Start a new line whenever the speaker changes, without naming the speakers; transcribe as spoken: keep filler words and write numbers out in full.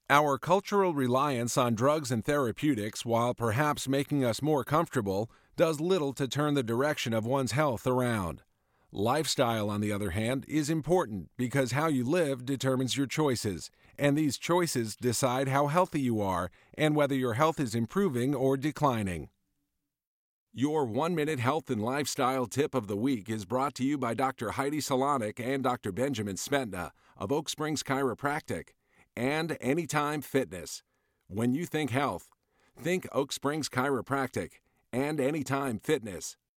Our cultural reliance on drugs and therapeutics, while perhaps making us more comfortable, does little to turn the direction of one's health around. Lifestyle, on the other hand, is important because how you live determines your choices, and these choices decide how healthy you are and whether your health is improving or declining. Your one-minute health and lifestyle tip of the week is brought to you by Doctor Heidi Salonik and Doctor Benjamin Smetna of Oak Springs Chiropractic and Anytime Fitness. When you think health, think Oak Springs Chiropractic and Anytime Fitness.